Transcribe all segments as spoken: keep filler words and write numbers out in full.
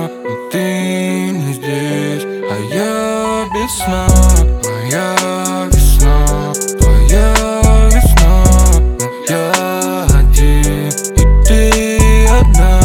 но ты не здесь, а я без сна. Моя весна, твоя весна, но я один, и ты одна.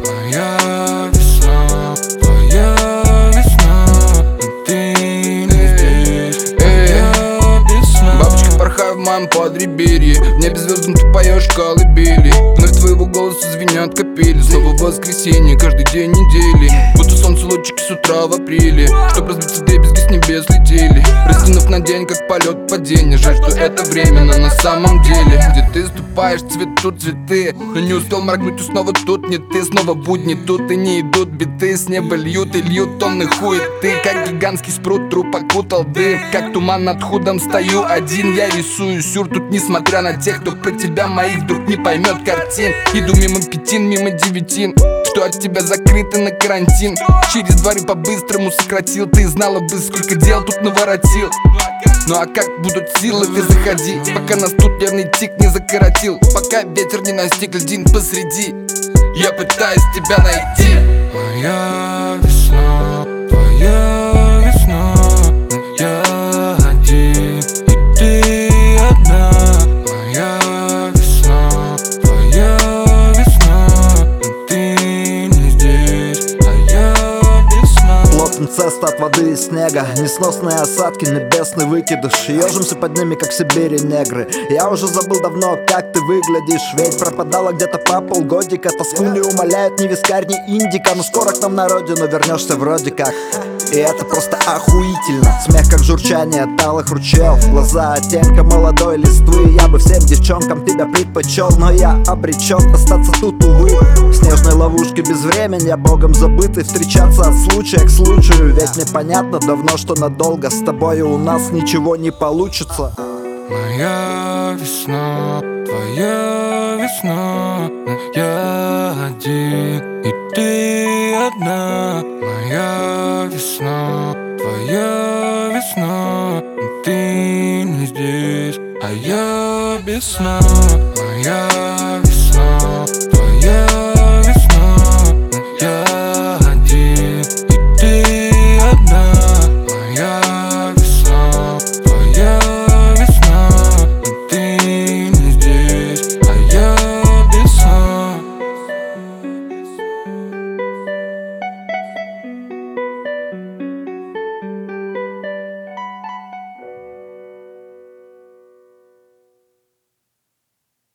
Моя весна, твоя весна, но ты не здесь, а я без сна. Бабочка, порхай в моем подреберье, в небе звездам ты поешь колыбели. Вновь твоего голоса звенят капели. Снова воскресенье, каждый день недели, будто солнце лучики с утра в апреле. Чтоб разбиться вдребезги с небес летели, раздвинув на день, как полет падения. Жаль, что это временно на самом деле. Где ты ступаешь, цветут цветы, но не успел моргнуть, и снова тут не ты. Снова будни тут и не идут биты. С неба льют и льют тонны хуеты, как гигантский спрут труп окутал дым. Как туман над худом стою один, я рисую сюр тут, несмотря на тех, кто про тебя моих вдруг не поймет картин. Иду мимо пятин, мимо девятин, что от тебя закрыто на карантин. Через дворы по-быстрому сократил, ты знала бы, сколько дел тут наворотил. Ну а как будут силы, ты заходи, пока нас тут нервный тик не закоротил. Пока ветер не настиг льдин посреди, я пытаюсь тебя найти. Моя весна, твоя весна, но я один, и ты одна. Моя весна, твоя весна, но ты не здесь, а я без сна. Плотный цест от воды и снега, несносные осадки, небесный выкидыш. Ежимся под ними, как в Сибири негры. Я уже забыл давно, как ты выглядишь, ведь пропадала где-то по полгодика. Тоску не умоляет ни вискарь, ни индика, но скоро к нам на родину вернешься вроде как. И это просто охуительно. Смех как журчание талых ручьев, глаза оттенка молодой листвы. Я бы всем девчонкам тебя предпочел, но я обречен остаться тут, увы. В снежной ловушке без времени, богом забытый, встречаться от случая к случаю. Ведь непонятно давно, что надолго с тобою у нас ничего не получится. Моя весна, твоя весна, но я один, и ты одна. Моя весна, твоя весна, но ты не здесь, а я без сна.